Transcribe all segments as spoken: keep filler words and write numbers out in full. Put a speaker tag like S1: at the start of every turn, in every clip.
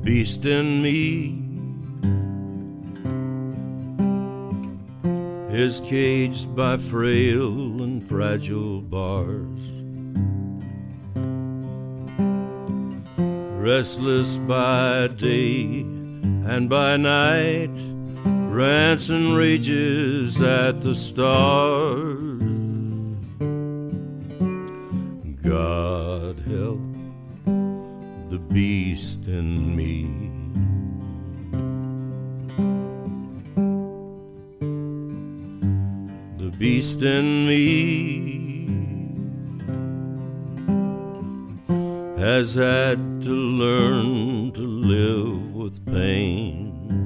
S1: beast in me is caged by frail and fragile bars, restless by day and by night, rants and rages at the stars. God help the beast in me. The beast in me has had to learn to live with pain,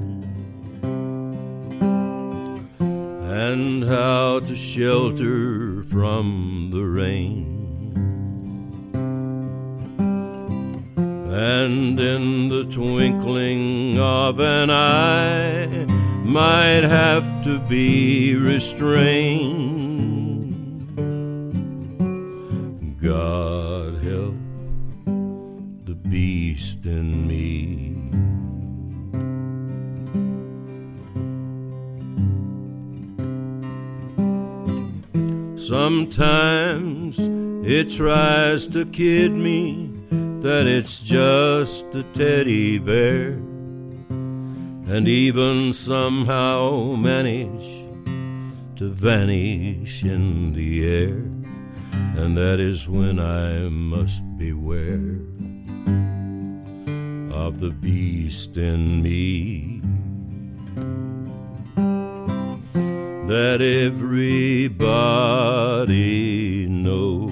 S1: and how to shelter from the rain. And in the twinkling of an eye might have to be restrained. God help the beast in me. Sometimes it tries to kid me that it's just a teddy bear, and even somehow manage to vanish in the air, and that is when I must beware of the beast in me that everybody knows.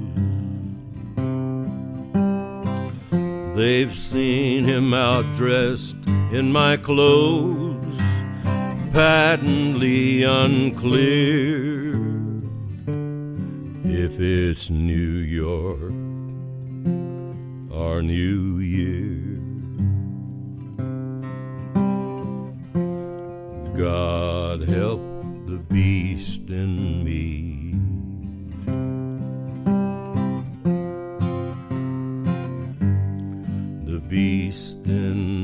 S1: They've seen him outdressed in my clothes, patently unclear if it's New York or New Year. God help the beast in me. The beast in